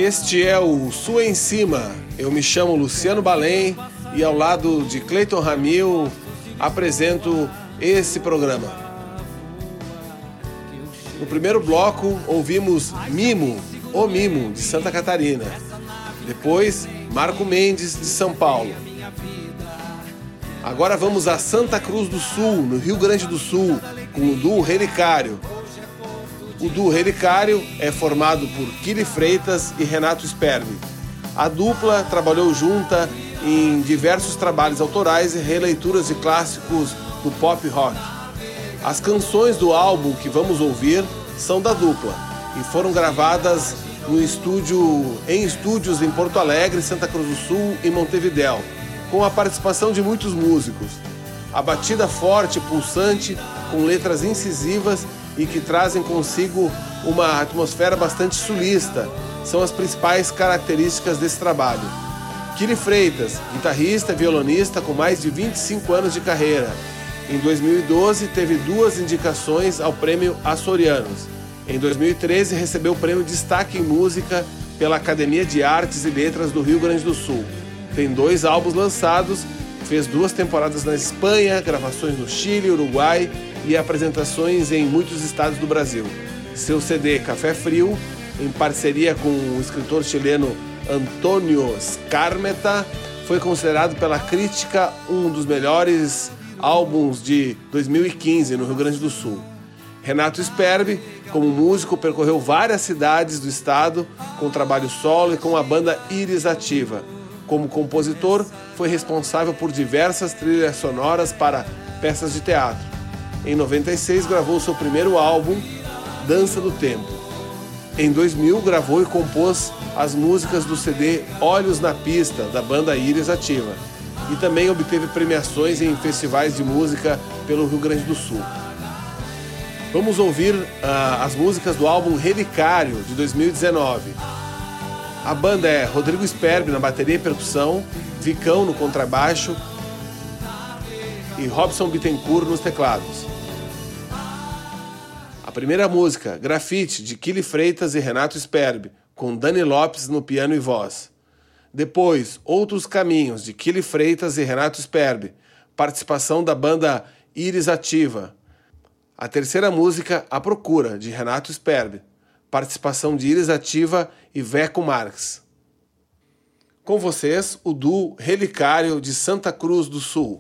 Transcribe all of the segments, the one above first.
Este é o Sul em Cima. Eu me chamo Luciano Balém e ao lado de Cleiton Ramil apresento esse programa. No primeiro bloco ouvimos Mimo, o Mimo, de Santa Catarina. Depois, Marco Mendes, de São Paulo. Agora vamos a Santa Cruz do Sul, no Rio Grande do Sul, com o duo Relicário. O duo Relicário é formado por Kili Freitas e Renato Sperbi. A dupla trabalhou junta em diversos trabalhos autorais e releituras de clássicos do pop rock. As canções do álbum que vamos ouvir são da dupla e foram gravadas em estúdios em Porto Alegre, Santa Cruz do Sul e Montevidéu, com a participação de muitos músicos. A batida forte e pulsante, com letras incisivas e que trazem consigo uma atmosfera bastante sulista, são as principais características desse trabalho. Kili Freitas, guitarrista e violonista com mais de 25 anos de carreira. Em 2012 teve 2 indicações ao Prêmio Açorianos. Em 2013 recebeu o Prêmio Destaque em Música pela Academia de Artes e Letras do Rio Grande do Sul. Tem 2 álbuns lançados, fez 2 temporadas na Espanha, gravações no Chile, Uruguai e apresentações em muitos estados do Brasil. Seu CD Café Frio, em parceria com o escritor chileno Antônio Skármeta, foi considerado pela crítica um dos melhores álbuns de 2015 no Rio Grande do Sul. Renato Sperbi, como músico, percorreu várias cidades do estado com trabalho solo e com a banda Íris Ativa. Como compositor, foi responsável por diversas trilhas sonoras para peças de teatro. Em 96, gravou seu primeiro álbum, Dança do Tempo. Em 2000, gravou e compôs as músicas do CD Olhos na Pista, da banda Íris Ativa. E também obteve premiações em festivais de música pelo Rio Grande do Sul. Vamos ouvir as músicas do álbum Relicário, de 2019. A banda é Rodrigo Sperbi na bateria e percussão, Vicão no contrabaixo e Robson Bittencourt nos teclados. A primeira música, Grafite, de Kili Freitas e Renato Sperbi, com Dani Lopes no piano e voz. Depois, Outros Caminhos, de Kili Freitas e Renato Sperbi, participação da banda Íris Ativa. A terceira música, A Procura, de Renato Sperbi, participação de Íris Ativa e Veco Marques. Com vocês, o duo Relicário, de Santa Cruz do Sul.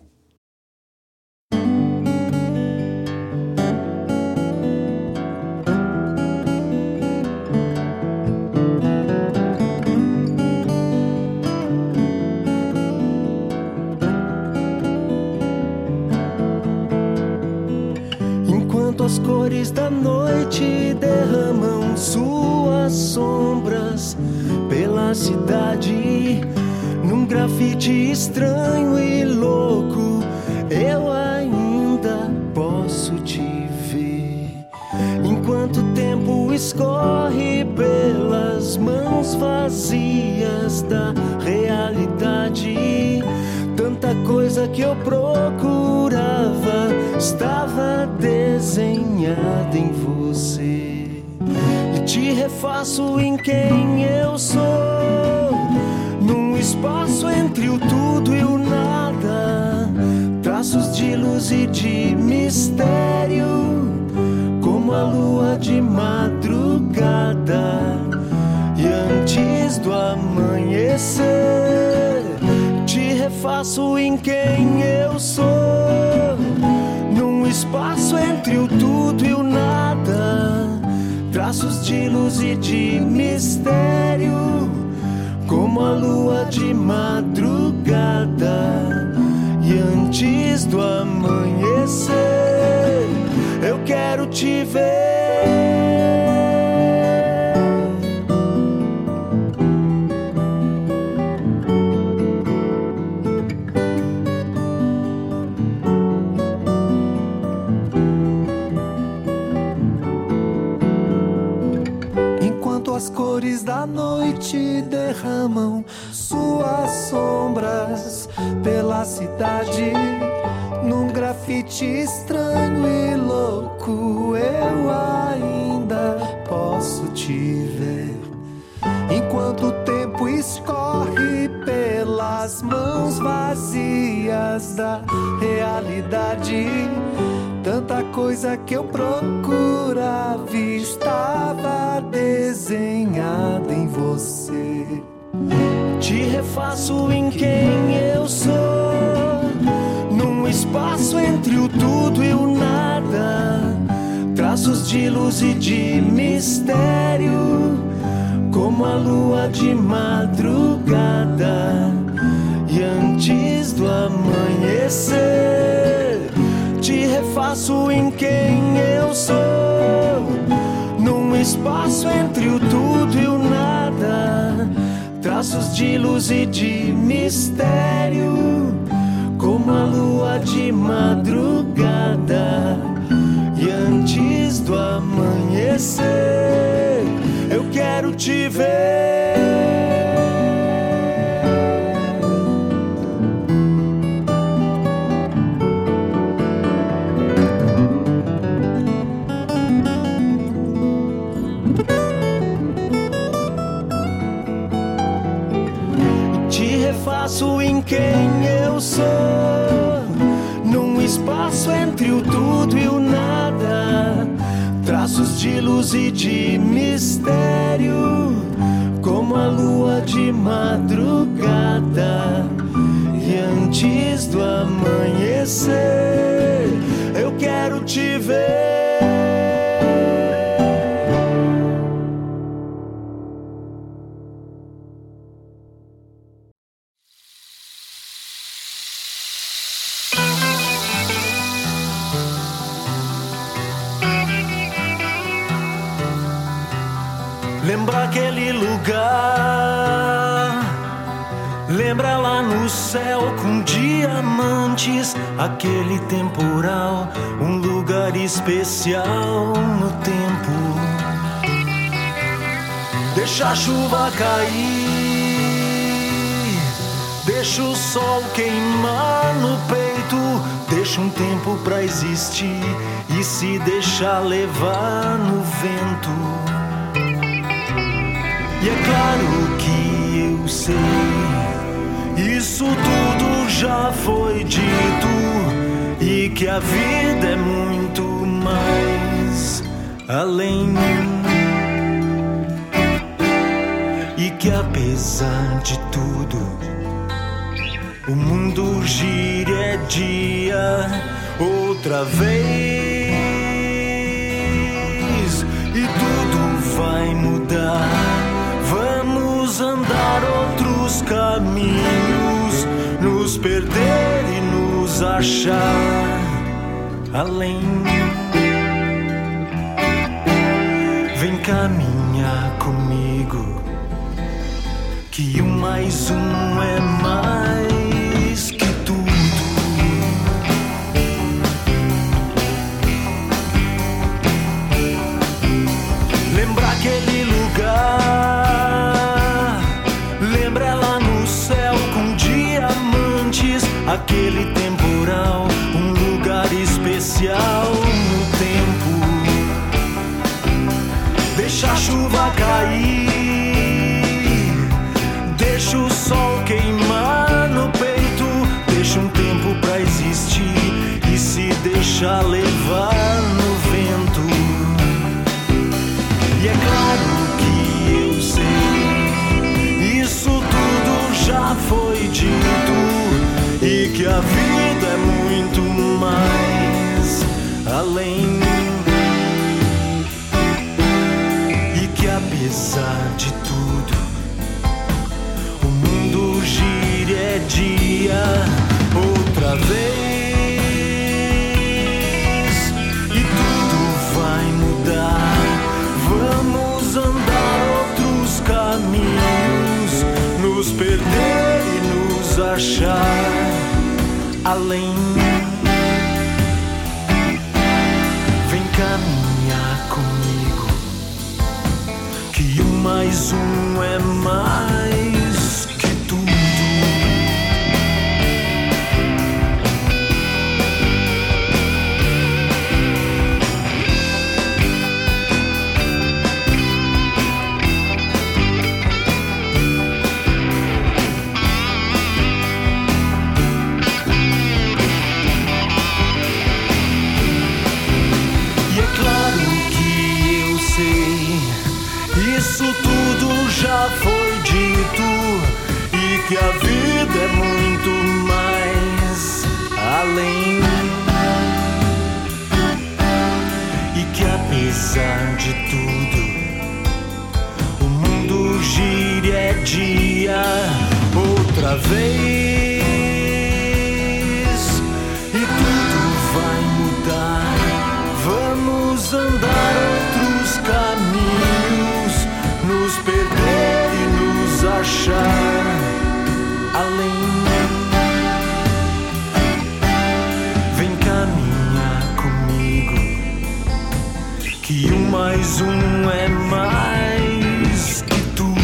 As cores da noite derramam suas sombras pela cidade. Num grafite estranho e louco, eu ainda posso te ver. Enquanto o tempo escorre pelas mãos vazias da realidade, tanta coisa que eu procurava estava desenhada em você. E te refaço em quem eu sou, num espaço entre o tudo e o nada. Traços de luz e de mistério, como a lua de madrugada. E antes do amanhecer, te refaço em quem eu sou, num espaço entre o tudo e o nada. Traços de luz e de mistério, como a lua de madrugada. E antes do amanhecer, eu quero te ver. As cores da noite derramam suas sombras pela cidade. Num grafite estranho e louco, eu ainda posso te ver. Enquanto as mãos vazias da realidade. Tanta coisa que eu procurava estava desenhada em você. Te refaço em quem eu sou, num espaço entre o tudo e o nada. Traços de luz e de mistério, como a lua de madrugada. E antes do amanhecer, te refaço em quem eu sou, num espaço entre o tudo e o nada. Traços de luz e de mistério, como a lua de madrugada. E antes do amanhecer, eu quero te ver. Refaço em quem eu sou, num espaço entre o tudo e o nada. Traços de luz e de mistério, como a lua de madrugada. E antes do amanhecer, eu quero te ver. Lembra aquele lugar, lembra lá no céu com diamantes, aquele temporal, um lugar especial no tempo. Deixa a chuva cair, deixa o sol queimar no peito, deixa um tempo pra existir e se deixar levar no vento. E é claro que eu sei, isso tudo já foi dito, e que a vida é muito mais além. E que apesar de tudo, o mundo gira é dia outra vez, e tudo vai mudar. Vamos andar outros caminhos, nos perder e nos achar além. Vem caminhar comigo, que 1 mais 1 é mais que tudo. Lembra aquele lugar, lembra lá no céu com diamantes, aquele temporal, um lugar especial no tempo. Deixa a chuva cair, deixa o sol queimar no peito, deixa um tempo pra existir e se deixa levar no vento. E é claro que eu sei, isso tudo já foi dito, e que a vida é muito mais além. E que apesar de tudo, o mundo gira é dia outra vez, e tudo vai mudar. Vamos andar outros caminhos, nos perder e nos achar além. Vem caminhar comigo, que 1 mais 1 é mais que tudo. apesar de tudo, o mundo gira, é dia outra vez, e tudo vai mudar. Vamos andar outros caminhos, nos perder e nos achar além. Vem caminhar comigo, que 1 mais 1 é mais que tudo.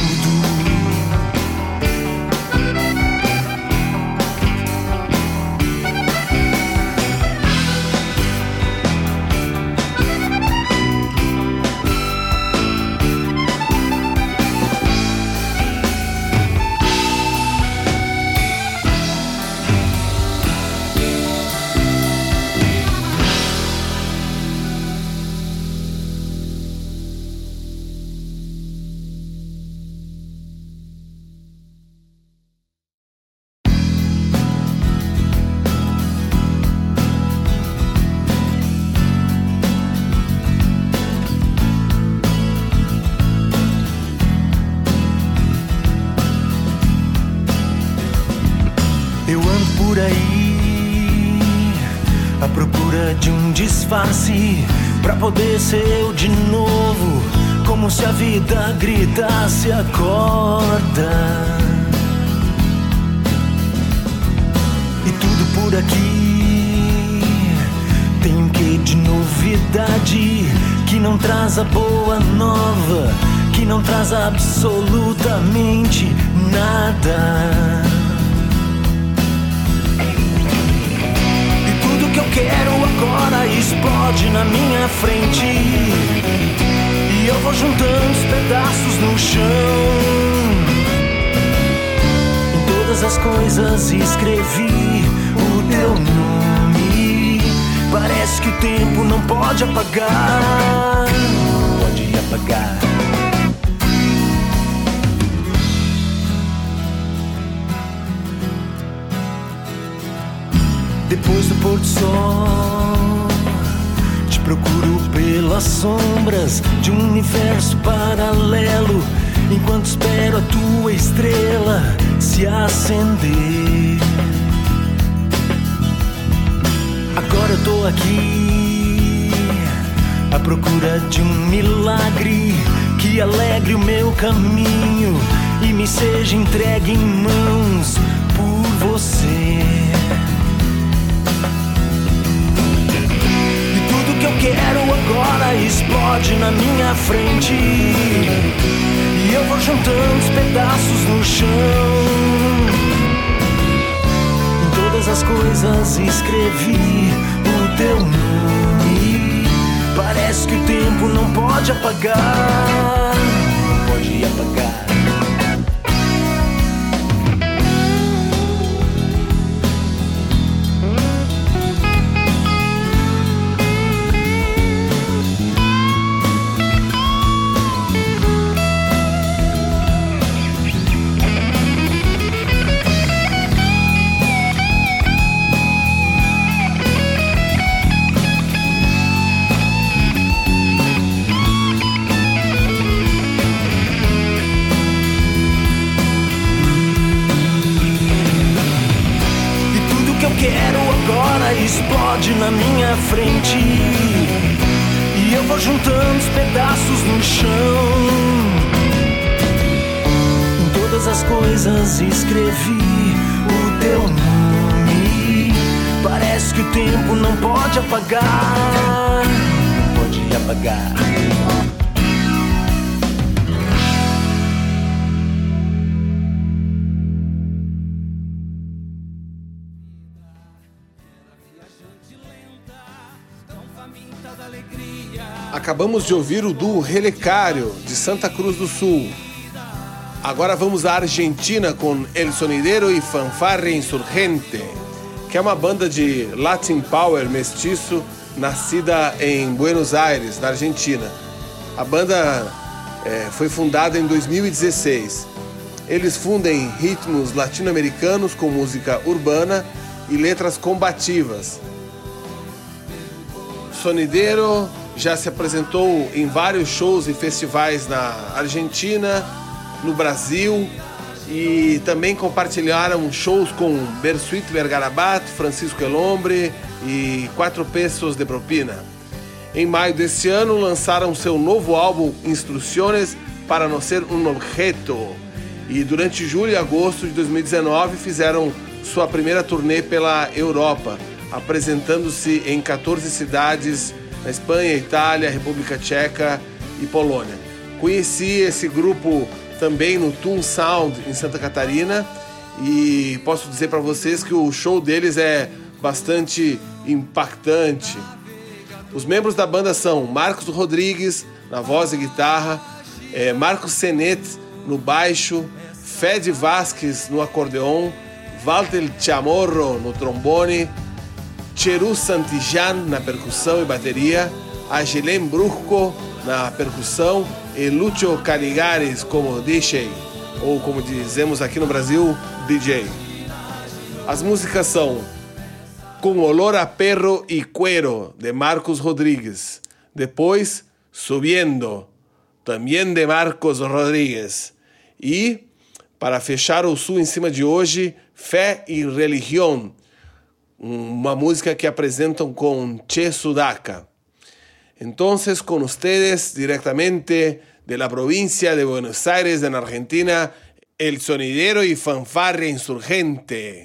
Eu ando por aí à procura de um disfarce pra poder ser eu de novo, como se a vida gritasse acorda. E tudo por aqui tem um quê de novidade, que não traz a boa nova, que não traz absolutamente nada. Que eu quero agora explode na minha frente, e eu vou juntando os pedaços no chão. Em todas as coisas escrevi o teu nome. Parece que o tempo não pode apagar, não pode apagar. Depois do pôr do sol, te procuro pelas sombras de um universo paralelo, enquanto espero a tua estrela se acender. Agora eu tô aqui à procura de um milagre que alegre o meu caminho e me seja entregue em mãos por você. Que eu quero agora explode na minha frente, e eu vou juntando os pedaços no chão. Em todas as coisas escrevi o teu nome. Parece que o tempo não pode apagar, não pode apagar. Explode na minha frente, e eu vou juntando os pedaços no chão. Em todas as coisas escrevi o teu nome. Parece que o tempo não pode apagar, não pode apagar. Acabamos de ouvir o duo Relicário, de Santa Cruz do Sul. Agora vamos à Argentina com El Sonidero e Fanfarria Insurgente, que é uma banda de Latin Power mestiço nascida em Buenos Aires, na Argentina. A banda foi fundada em 2016. Eles fundem ritmos latino-americanos com música urbana e letras combativas. Sonidero já se apresentou em vários shows e festivais na Argentina, no Brasil, e também compartilharam shows com Bersuit Vergarabat, Francisco El Hombre e 4 Pesos de Propina. Em maio deste ano lançaram seu novo álbum Instruções para Não Ser um Objeto, e durante julho e agosto de 2019 fizeram sua primeira turnê pela Europa, apresentando-se em 14 cidades na Espanha, Itália, República Tcheca e Polônia. Conheci esse grupo também no Toon Sound em Santa Catarina e posso dizer para vocês que o show deles é bastante impactante. Os membros da banda são Marcos Rodrigues na voz e guitarra, Marcos Senet no baixo, Fede Vasquez no acordeon, Walter Chamorro no trombone, Cheru Santillan na percussão e bateria, Agilén Brusco na percussão e Lúcio Caligares como DJ, ou como dizemos aqui no Brasil, DJ. As músicas são Com Olor a Perro y Cuero, de Marcos Rodrigues. Depois, Subiendo, também de Marcos Rodrigues. E, para fechar o Sul em Cima de hoje, Fé y Religión, uma música que apresentam com Che Sudaca. Entonces, con ustedes, directamente de la provincia de Buenos Aires, en Argentina, el sonidero y fanfarria insurgente.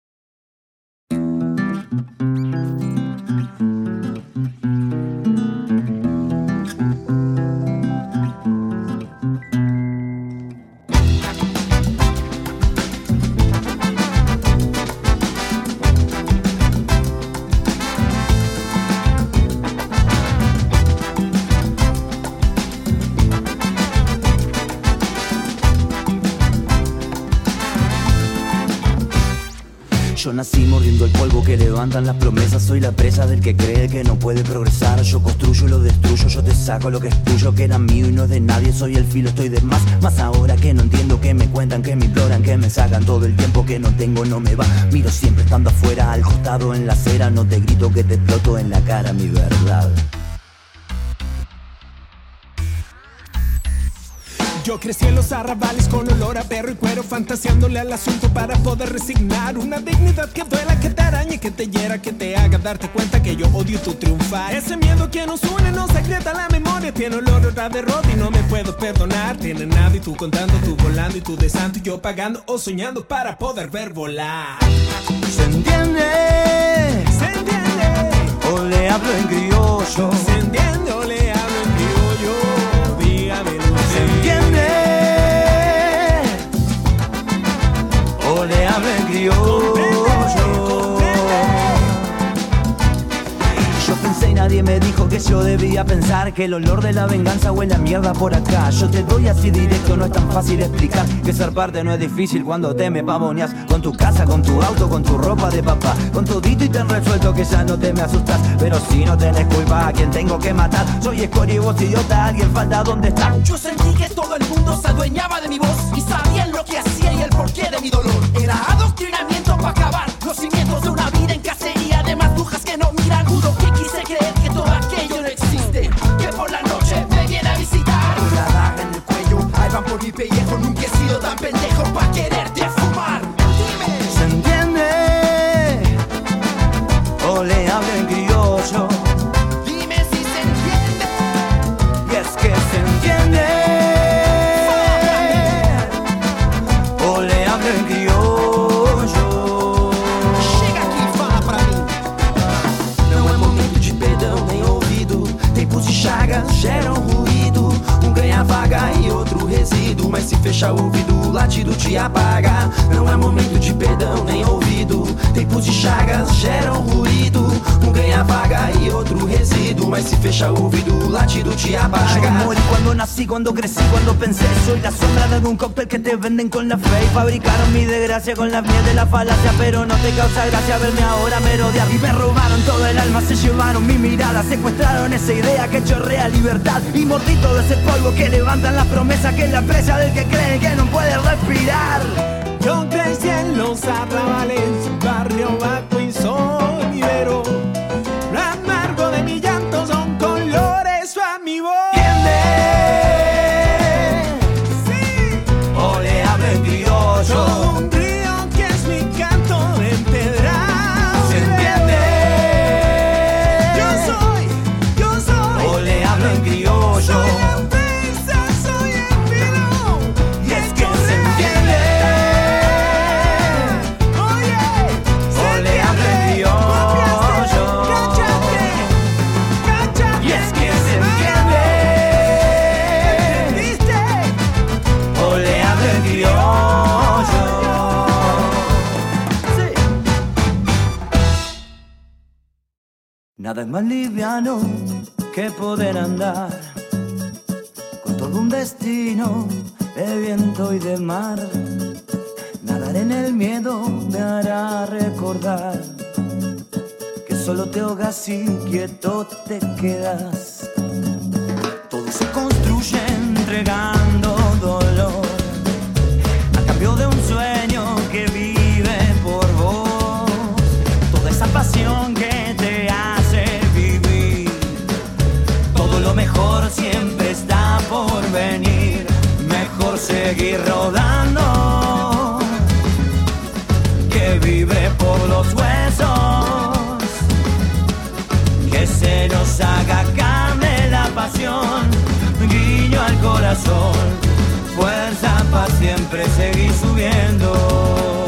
Yo nací mordiendo el polvo que levantan las promesas. Soy la presa del que cree que no puede progresar. Yo construyo y lo destruyo, yo te saco lo que es tuyo, que era mío y no es de nadie. Soy el filo, estoy de más. Más ahora que no entiendo, que me cuentan, que me imploran, que me sacan todo el tiempo que no tengo, no me va. Miro siempre estando afuera, al costado en la acera. No te grito que te exploto en la cara mi verdad. Yo crecí en los arrabales con olor a perro y cuero, fantaseándole al asunto para poder resignar una dignidad que duela, que te arañe, que te hiera, que te haga darte cuenta que yo odio tu triunfar. Ese miedo que nos une nos secreta la memoria, tiene olor a derrota y no me puedo perdonar. Tiene nada y tú contando, tú volando y tú de santo y yo pagando o soñando para poder ver volar. ¿Se entiende? ¿Se entiende? O le hablo en criollo. ¿Se entiende o le hablo en criollo? Dígamelo. ¿Se entiende? O le hablo en criollo. Yo pensé y nadie me dijo que yo debía pensar, que el olor de la venganza huele a mierda por acá. Yo te doy así directo, no es tan fácil explicar que ser parte no es difícil cuando te me pavoneas. Con tu casa, con tu auto, con tu ropa de papá, con todito y ten resuelto que ya no te me asustas. Pero si no tenés culpa, ¿a quién tengo que matar? Soy escoria y vos idiota, alguien falta, ¿dónde está? Yo sentí que todo el mundo se adueñaba de mi voz y sabían lo que hacía y el porqué de mi dolor. Era adoctrinamiento para acabar los cimientos de una vida en cacería de más brujas que no miran. Juro que quise creer que todo aquello no existe, que por la noche me viene a visitar. Con la daga en el cuello, ahí van por mi pellejo. Nunca he sido tan pendejo pa' quererte fumar. Dime, ¿se entiende? O le hablo en criollo. dime si se entiende. Y es que se entiende. O le hablo en criollo. Chega aqui e fala pra mim. Não é momento de perdão nem ouvido. Tempos de chagas geram ruído. Um ganha vaga e outro resíduo. Mas se fechar o ouvido, o latido te apaga. Não é momento de perdão nem ouvido. Tempos de chagas geram ruído. Um ganha vaga y otro resíduo. Mas si fecha o ouvido, o latido te apaga. Yo morí cuando nací, cuando crecí, cuando pensé. Soy la sombra de un cóctel que te venden con la fe. Y fabricaron mi desgracia con la miel de la falacia. Pero no te causa gracia verme ahora merodear. Y me robaron todo el alma, se llevaron mi mirada. Secuestraron esa idea que chorrea libertad. Y mordí todo ese polvo que levantan las promesas. Que es la presa del que cree que no puede respirar. Yo crecí en los arrabales, barrio bajo y sonidero. Lo amargo de mi llanto son colores. Nada es más liviano que poder andar con todo un destino de viento y de mar. Nadar en el miedo me hará recordar que solo te ahogas y quieto te quedas. Todo se construye entregando dolor a cambio de un sueño que vive por vos. Toda esa pasión que te hace vivir, todo lo mejor siempre está por venir. Mejor seguir rodando que vibre por los huesos, que se nos haga carne la pasión, guiño al corazón, fuerza para siempre seguir subiendo.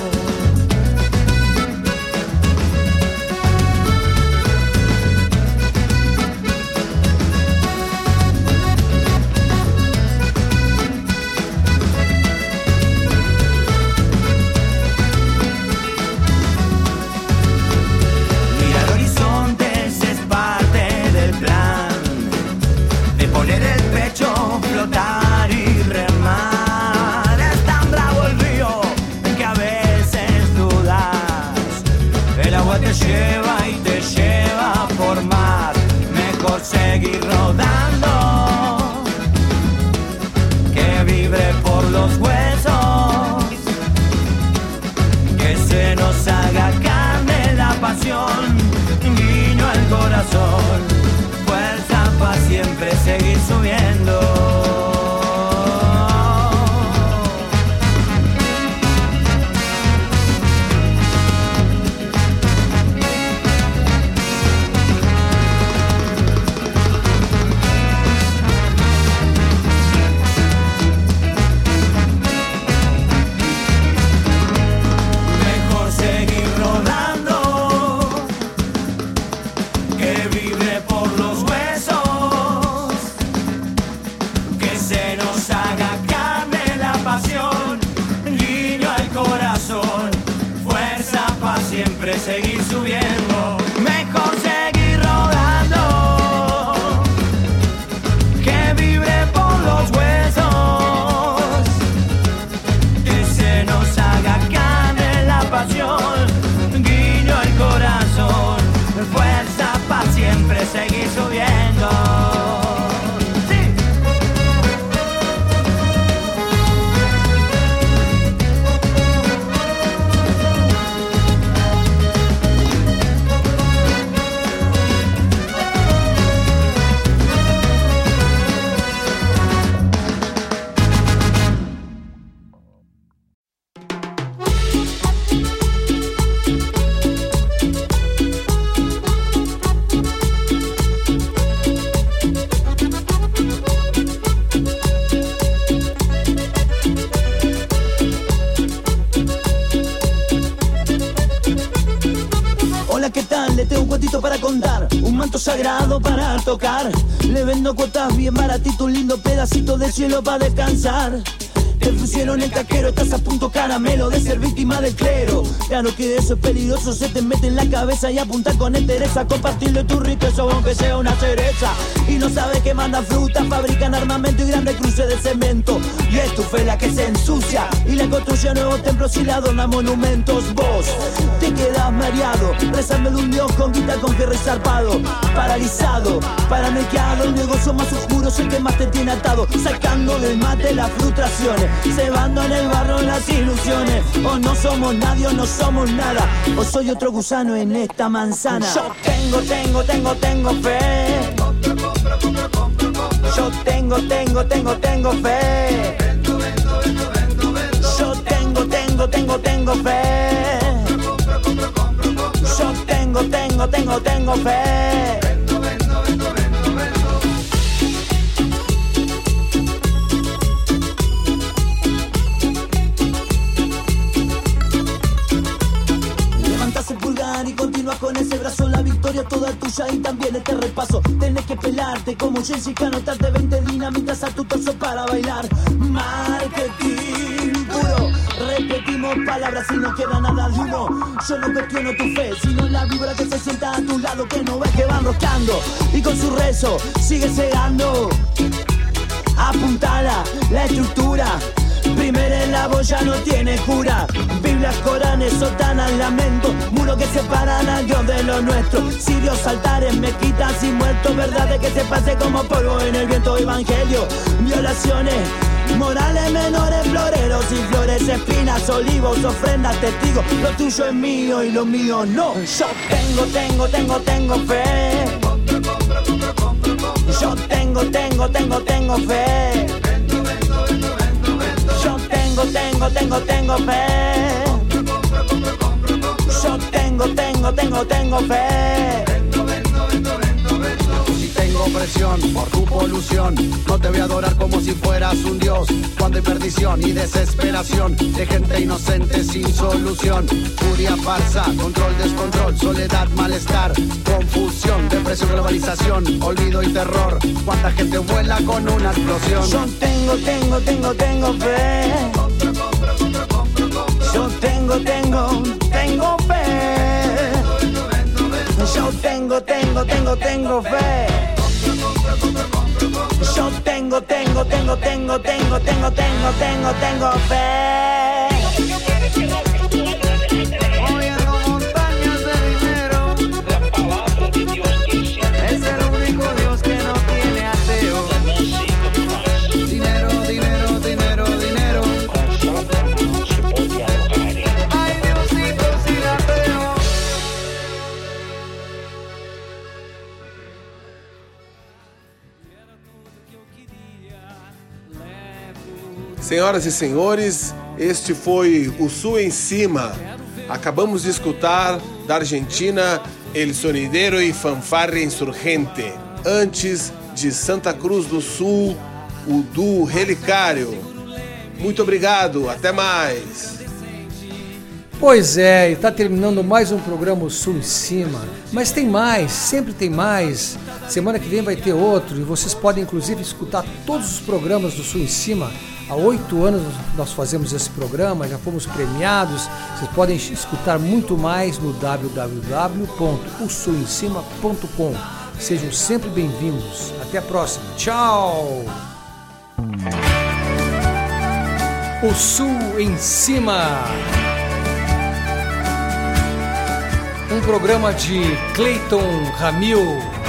Flotar y remar, es tan bravo el río que a veces dudas. El agua te lleva y te lleva por mar. Mejor seguir rodando que vibre por los huesos, que se nos haga carne la pasión, guiño al corazón, fuerza para siempre seguir subiendo. Siempre seguir subiendo, mejor seguir rodando, que vibre por los huesos, que se nos haga carne la pasión, guiño al corazón, fuerza para siempre seguir subiendo. Para contar, un manto sagrado para tocar. Le vendo cuotas bien baratito, un lindo pedacito de cielo para descansar. Te pusieron el taquero, estás a punto caramelo de ser víctima del clero. Claro que eso es peligroso, se te mete en la cabeza y apunta con entereza. Compartirle tu riqueza aunque sea una cereza. Y no sabes que mandan fruta, fabrican armamento y grandes cruces de cemento. Y es tu fe la que se ensucia y le construye nuevos templos y le adorna monumentos. Vos te quedas mareado, rezando de un dios con guita con que rezarpado. Paralizado, paranoiqueado, el negocio más oscuro es el que más te tiene atado. Sacando del mate las frustraciones, cebando en el barro las ilusiones. O no somos nadie o no somos nada, o soy otro gusano en esta manzana. Yo tengo fe. Yo tengo fe. Yo tengo fe. Yo tengo fe. Y continúas con ese brazo, la victoria toda tuya y también este repaso. Tenés que pelarte como Jessica, anotarte 20 dinamitas a tu torso para bailar. Marketing puro, repetimos palabras y no queda nada de uno. Yo no cuestiono tu fe, sino la vibra que se sienta a tu lado, que no ves que van roscando y con su rezo sigue cegando. Apuntala la estructura, primera en la ya no tiene cura. Biblias, Coranes, sotanas, lamentos, muros que separan al Dios de lo nuestro. Sirios, altares, mezquitas y muertos, verdades que se pase como polvo en el viento. Evangelio, violaciones, morales menores, floreros y flores, espinas, olivos, ofrendas, testigos. Lo tuyo es mío y lo mío no. Yo tengo fe. Yo tengo fe. Yo tengo fe. Yo tengo fe. Si tengo presión por tu polución, no te voy a adorar como si fueras un dios. Cuando hay perdición y desesperación de gente inocente sin solución, furia falsa, control, descontrol, soledad, malestar, confusión, depresión, globalización, olvido y terror. Cuánta gente vuela con una explosión. Yo tengo fe. Yo tengo fe. Yo tengo fe. Yo tengo fe. Moviendo montañas de dinero. La palabra de Dios dice: es el único Dios que no tiene ateo. Dinero, dinero, dinero, dinero. Con sopra no se puede ahogar. Ay, Diosito, sin ateo. Senhoras e senhores, este foi o Sul em Cima. Acabamos de escutar da Argentina El Sonidero e Fanfarria Insurgente. Antes, de Santa Cruz do Sul, o duo Relicário. Muito obrigado, até mais. Pois é, e está terminando mais um programa O Sul em Cima. Mas tem mais, sempre tem mais. Semana que vem vai ter outro e vocês podem inclusive escutar todos os programas do Sul em Cima. Há 8 anos nós fazemos esse programa, já fomos premiados. Vocês podem escutar muito mais no www.osulemcima.com. Sejam sempre bem-vindos. Até a próxima. Tchau! O Sul em Cima. Um programa de Cleiton Ramil.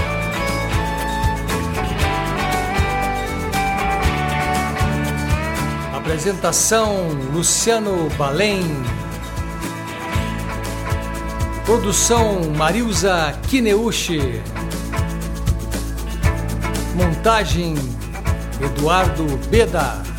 Apresentação Luciano Balém. Produção Marilza Kineuchi. Montagem Eduardo Beda.